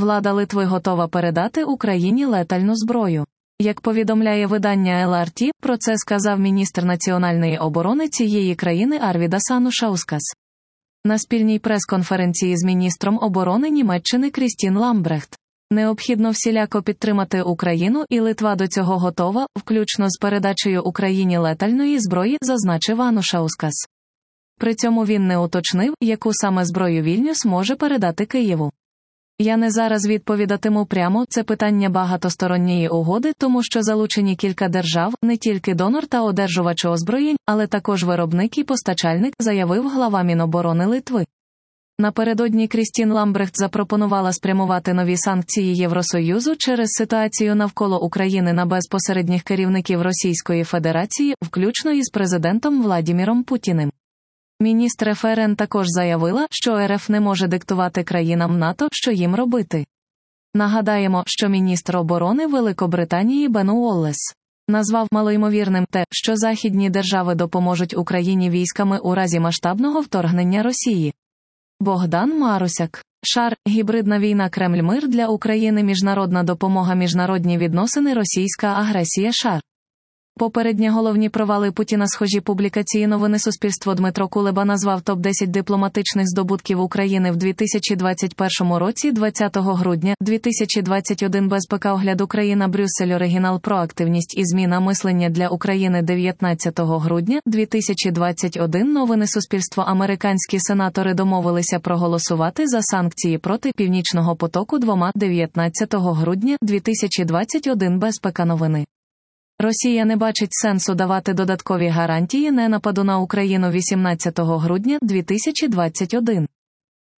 Влада Литви готова передати Україні летальну зброю. Як повідомляє видання ЛРТ, про це сказав міністр національної оборони цієї країни Арвідас Анушаускас. На спільній прес-конференції з міністром оборони Німеччини Крістін Ламбрехт. Необхідно всіляко підтримати Україну, і Литва до цього готова, включно з передачею Україні летальної зброї, зазначив Анушаускас. При цьому він не уточнив, яку саме зброю Вільнюс може передати Києву. Я не зараз відповідатиму прямо, це питання багатосторонньої угоди, тому що залучені кілька держав, не тільки донор та одержувач озброєнь, але також виробник і постачальник, заявив глава Міноборони Литви. Напередодні Крістін Ламбрехт запропонувала спрямувати нові санкції Євросоюзу через ситуацію навколо України на безпосередніх керівників Російської Федерації, включно із президентом Владіміром Путіним. Міністр ФРН також заявила, що РФ не може диктувати країнам НАТО, що їм робити. Нагадаємо, що міністр оборони Великобританії Бен Уоллес назвав малоймовірним те, що західні держави допоможуть Україні військами у разі масштабного вторгнення Росії. Богдан Марусяк. Шар, гібридна війна, Кремль, мир для України, міжнародна допомога, міжнародні відносини, російська агресія. Шар. Попередні головні провали Путіна. Схожі публікації новини Суспільство. Дмитро Кулеба назвав топ-10 дипломатичних здобутків України в 2021 році. 20 грудня 2021 Безпека-огляд Україна Брюссель оригінал Проактивність і зміна мислення для України 19 грудня 2021 Новини Суспільство. Американські сенатори домовилися проголосувати за санкції проти Північного потоку-2 19 грудня 2021 Безпека новини. Росія не бачить сенсу давати додаткові гарантії не нападу на Україну 18 грудня 2021.